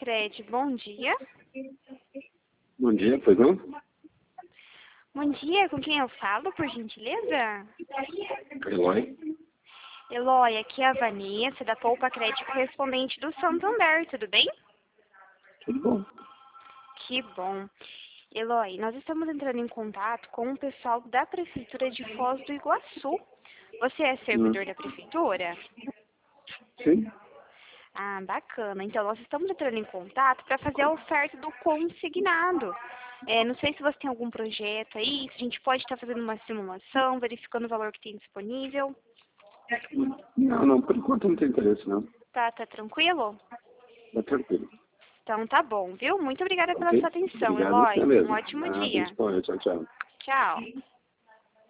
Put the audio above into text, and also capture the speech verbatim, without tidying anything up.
Cred, bom dia. Bom dia, pois não? Bom dia, com quem eu falo, por gentileza? Eloy? Eloy, aqui é a Vanessa, da Poupa Cred, correspondente do Santander, tudo bem? Tudo bom? Que bom. Eloy, nós estamos entrando em contato com o pessoal da Prefeitura de Foz do Iguaçu. Você é servidor Hum. da Prefeitura? Sim? Ah, bacana. Então, nós estamos entrando em contato para fazer a oferta do consignado. É, não sei se você tem algum projeto aí, se a gente pode estar fazendo uma simulação, verificando o valor que tem disponível. Não, não, por enquanto não tem interesse, não. Tá, tá tranquilo? Tá tranquilo. Então tá bom, viu? Muito obrigada pela Ok? sua atenção, Obrigado, você Eloy. Um mesmo. ótimo Ah, dia. disponha. Tchau, tchau. Tchau.